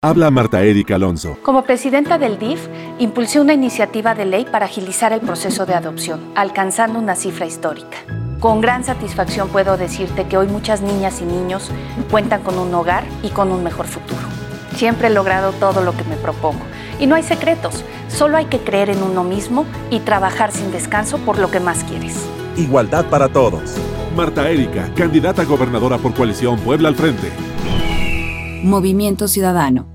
Habla Marta Erika Alonso. Como presidenta del DIF, impulsé una iniciativa de ley para agilizar el proceso de adopción, alcanzando una cifra histórica. Con gran satisfacción puedo decirte que hoy muchas niñas y niños cuentan con un hogar y con un mejor futuro. Siempre he logrado todo lo que me propongo. Y no hay secretos, solo hay que creer en uno mismo y trabajar sin descanso por lo que más quieres. Igualdad para todos. Marta Erika, candidata a gobernadora por Coalición Puebla al Frente. Movimiento Ciudadano.